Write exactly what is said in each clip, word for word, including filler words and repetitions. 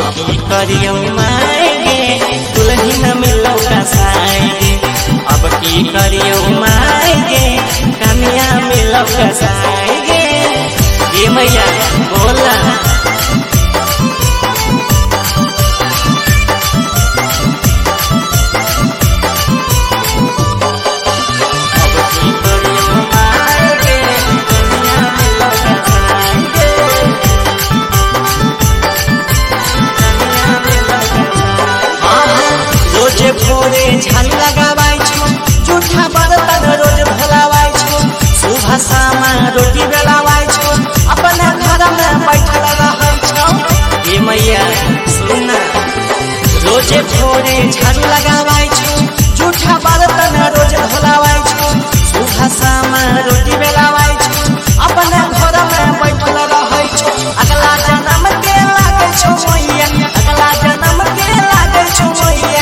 की करियो मायगे दुल्हन मिलो कसाएगे। अब की करियो मायगे कन्या मिलो कसाएगे। ये मैया बोला भोरे झाल लगावाई छो जूठा बर्तन रोज धोलावाई छो सुबह शाम रोटी बेलावाई छो अपना घर में बैठल रहै छो। ये मैया सुना रोज भोरे झाल लगावाई छो जूठा बर्तन रोज धोलावाई छो सुबह शाम रोटी बेलावाई छो अपना घर में बैठल रहै छो। अगला जन्म के लागे छो मैया अगला जन्म के लागे छो मैया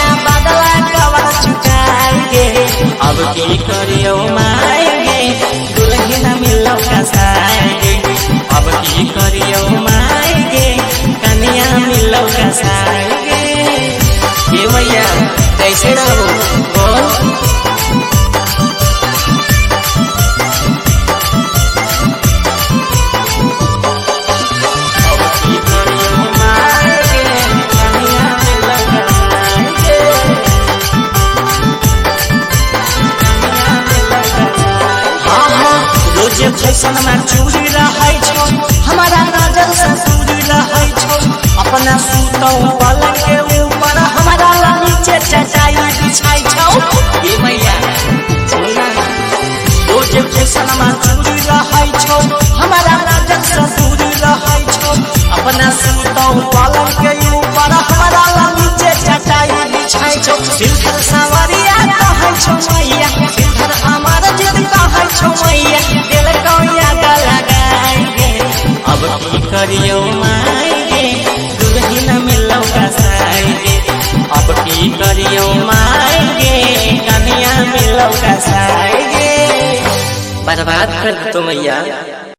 अब की करियो मायगे दुल्हन मिलो कसाएगे। अब की करियो मायगे कन्या मिलो कसाएगे। ये मैया कैसे रहो बोल फैशन में चूड़ी रहै छो हमारा नजर से दूरी रहै छो अपना सूतो पलंग के ऊपर हमारा नीचे चटाई बिछाई छो। ये मैया सुना रोज फैशन में चूड़ी रहै छो हमारा नजर से दूरी रहै छो अपना सूतो पलंग के ऊपर हमारा नीचे चटाई बिछाई छो। सिलहर सवरिया कहै छो मैया सिलहर हमारा जिद कहै छो मैया दिल कौया लगाएंगे। अब की करियो मायगे दुल्हन मिलो कसाएगे। अब की करियो मायगे कन्या मिलो कसाएगे। बर्बाद कर दो मैया।